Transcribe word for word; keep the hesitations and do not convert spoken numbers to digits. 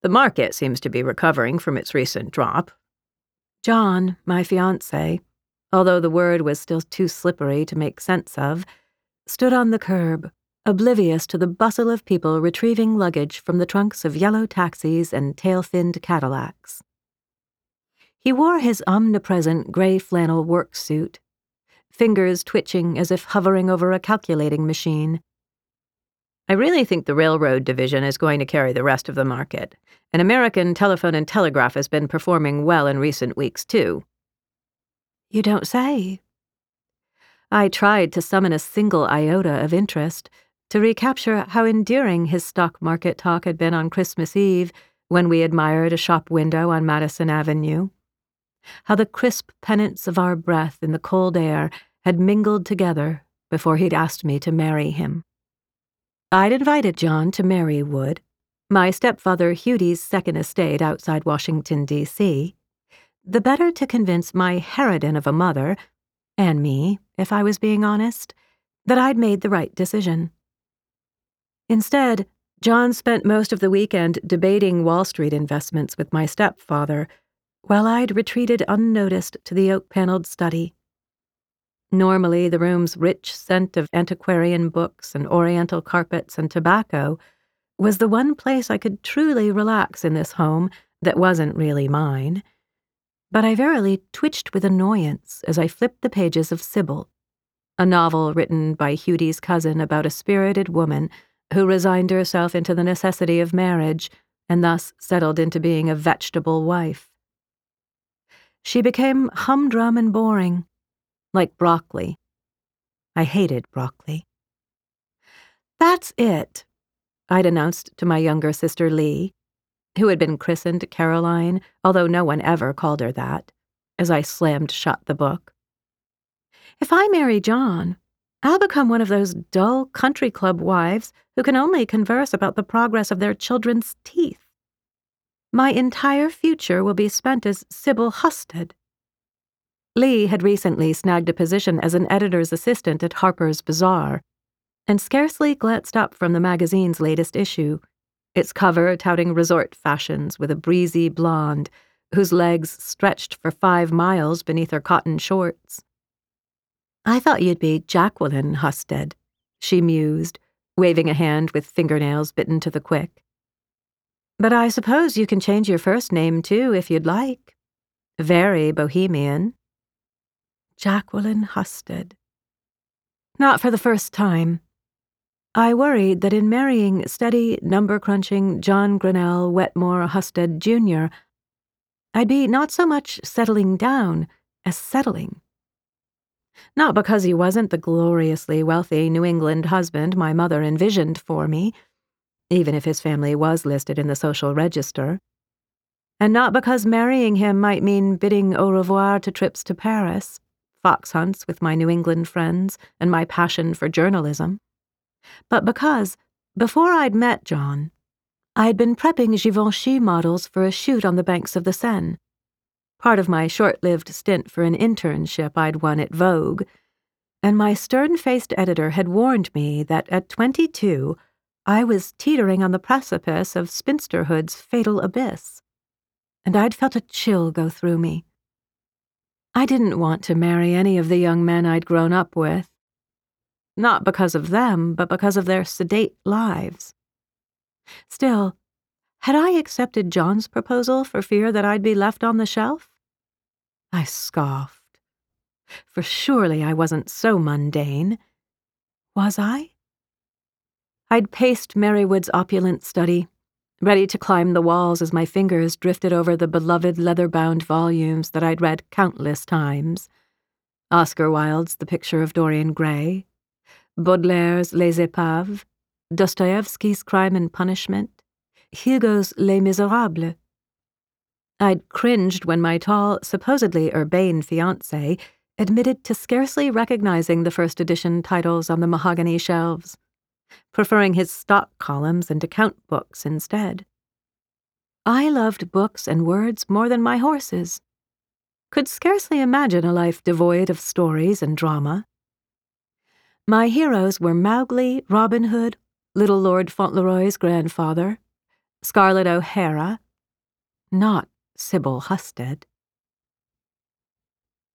The market seems to be recovering from its recent drop. John, my fiancé, although the word was still too slippery to make sense of, stood on the curb, oblivious to the bustle of people retrieving luggage from the trunks of yellow taxis and tail-finned Cadillacs. He wore his omnipresent gray flannel work suit, fingers twitching as if hovering over a calculating machine. I really think the railroad division is going to carry the rest of the market, and American Telephone and Telegraph has been performing well in recent weeks, too. You don't say. I tried to summon a single iota of interest, to recapture how endearing his stock market talk had been on Christmas Eve when we admired a shop window on Madison Avenue. How the crisp pennants of our breath in the cold air had mingled together before he'd asked me to marry him. I'd invited John to Marywood, my stepfather Hughie's second estate outside Washington, D C, the better to convince my harridan of a mother, and me, if I was being honest, that I'd made the right decision. Instead, John spent most of the weekend debating Wall Street investments with my stepfather, while I'd retreated unnoticed to the oak-paneled study. Normally, the room's rich scent of antiquarian books and oriental carpets and tobacco was the one place I could truly relax in this home that wasn't really mine. But I verily twitched with annoyance as I flipped the pages of Sybil, a novel written by Hughie's cousin about a spirited woman who resigned herself into the necessity of marriage and thus settled into being a vegetable wife. She became humdrum and boring, like broccoli. I hated broccoli. That's it, I'd announced to my younger sister Lee, who had been christened Caroline, although no one ever called her that, as I slammed shut the book. If I marry John, I'll become one of those dull country club wives who can only converse about the progress of their children's teeth. My entire future will be spent as Sybil Husted. Lee had recently snagged a position as an editor's assistant at Harper's Bazaar, and scarcely glanced up from the magazine's latest issue, its cover touting resort fashions with a breezy blonde whose legs stretched for five miles beneath her cotton shorts. I thought you'd be Jacqueline Husted, she mused, waving a hand with fingernails bitten to the quick. But I suppose you can change your first name, too, if you'd like. Very bohemian. Jacqueline Husted. Not for the first time. I worried that in marrying steady, number-crunching John Grinnell Wetmore Husted Junior, I'd be not so much settling down as settling. Not because he wasn't the gloriously wealthy New England husband my mother envisioned for me, even if his family was listed in the social register, and not because marrying him might mean bidding au revoir to trips to Paris, fox hunts with my New England friends, and my passion for journalism, but because, before I'd met John, I'd been prepping Givenchy models for a shoot on the banks of the Seine, part of my short-lived stint for an internship I'd won at Vogue, and my stern-faced editor had warned me that at twenty-two, I was teetering on the precipice of spinsterhood's fatal abyss, and I'd felt a chill go through me. I didn't want to marry any of the young men I'd grown up with, not because of them, but because of their sedate lives. Still, had I accepted John's proposal for fear that I'd be left on the shelf? I scoffed, for surely I wasn't so mundane. Was I? I'd paced Marywood's opulent study, ready to climb the walls as my fingers drifted over the beloved leather-bound volumes that I'd read countless times. Oscar Wilde's The Picture of Dorian Gray, Baudelaire's Les Épaves, Dostoevsky's Crime and Punishment, Hugo's Les Miserables. I'd cringed when my tall, supposedly urbane fiancé admitted to scarcely recognizing the first edition titles on the mahogany shelves, preferring his stock columns and account books instead. I loved books and words more than my horses, could scarcely imagine a life devoid of stories and drama. My heroes were Mowgli, Robin Hood, little Lord Fauntleroy's grandfather, Scarlett O'Hara? Not Sybil Husted.